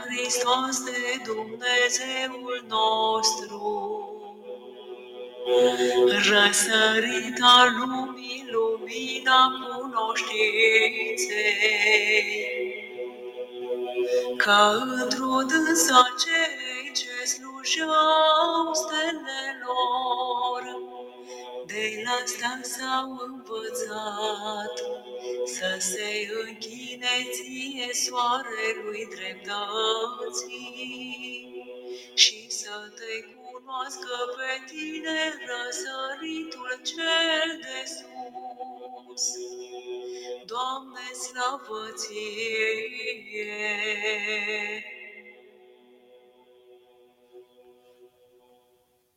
Hristos de Dumnezeul nostru, răsărit al lumii, lumina cunoștinței, că într-o dânsa cei ce slujeau stelelor, de la asta s-au învățat să se închine ție soarelui dreptății și să te cunoască pe tine răsăritul cel de sus. Doamne, slavă ție!